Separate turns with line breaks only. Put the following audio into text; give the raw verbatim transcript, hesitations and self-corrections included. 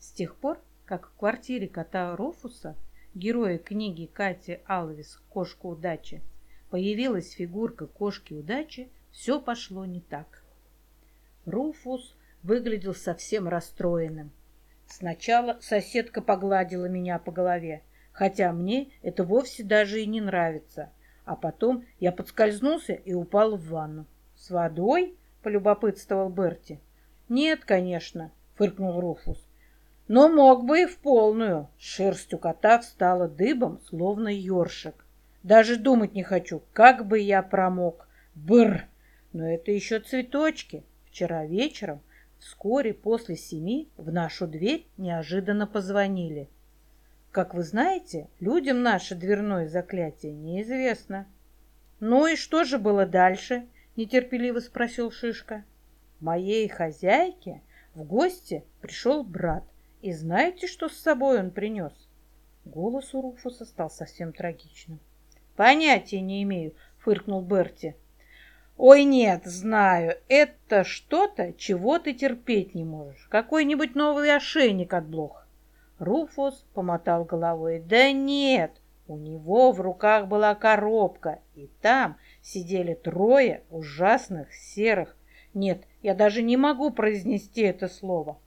С тех пор, как в квартире кота Руфуса, героя книги Кати Алвис «Кошка удачи», появилась фигурка кошки удачи, все пошло не так. Руфус выглядел совсем расстроенным. Сначала соседка погладила меня по голове, хотя мне это вовсе даже и не нравится, а потом я подскользнулся и упал в ванну. «С водой?» — полюбопытствовал Берти. «Нет, конечно», — фыркнул Руфус. «Но мог бы и в полную». Шерсть у кота встала дыбом, словно ёршик. «Даже думать не хочу, как бы я промок. Бррр! Но это еще цветочки. Вчера вечером, вскоре после семи, в нашу дверь неожиданно позвонили. Как вы знаете, людям наше дверное заклятие неизвестно». «Ну и что же было дальше?» — нетерпеливо спросил Шишка. «Моей хозяйке в гости пришел брат. И знаете, что с собой он принес?» Голос у Руфуса стал совсем трагичным. «Понятия не имею», — фыркнул Берти. «Ой, нет, знаю, это что-то, чего ты терпеть не можешь. Какой-нибудь новый ошейник от блох». Руфус помотал головой. «Да нет, у него в руках была коробка, и там сидели трое ужасных серых. Нет, я даже не могу произнести это слово.